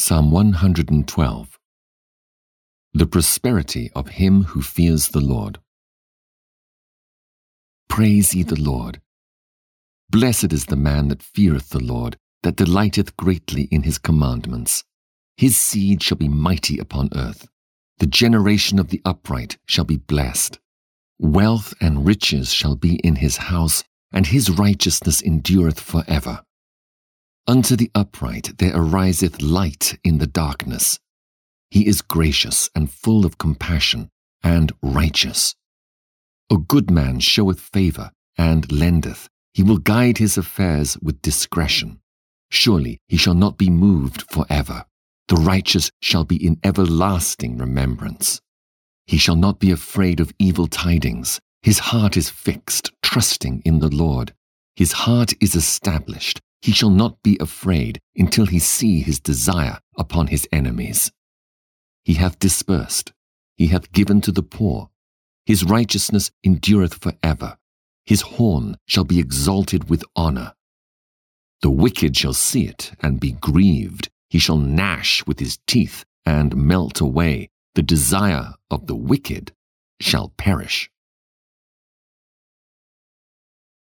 Psalm 112. The prosperity of him who fears the Lord. Praise ye the Lord. Blessed is the man that feareth the Lord, that delighteth greatly in his commandments. His seed shall be mighty upon earth. The generation of the upright shall be blessed. Wealth and riches shall be in his house, and his righteousness endureth for ever. Unto the upright there ariseth light in the darkness. He is gracious and full of compassion, and righteous. A good man showeth favour, and lendeth. He will guide his affairs with discretion. Surely he shall not be moved for ever. The righteous shall be in everlasting remembrance. He shall not be afraid of evil tidings. His heart is fixed, trusting in the Lord. His heart is established. He shall not be afraid until he see his desire upon his enemies. He hath dispersed. He hath given to the poor. His righteousness endureth for ever. His horn shall be exalted with honor. The wicked shall see it and be grieved. He shall gnash with his teeth and melt away. The desire of the wicked shall perish.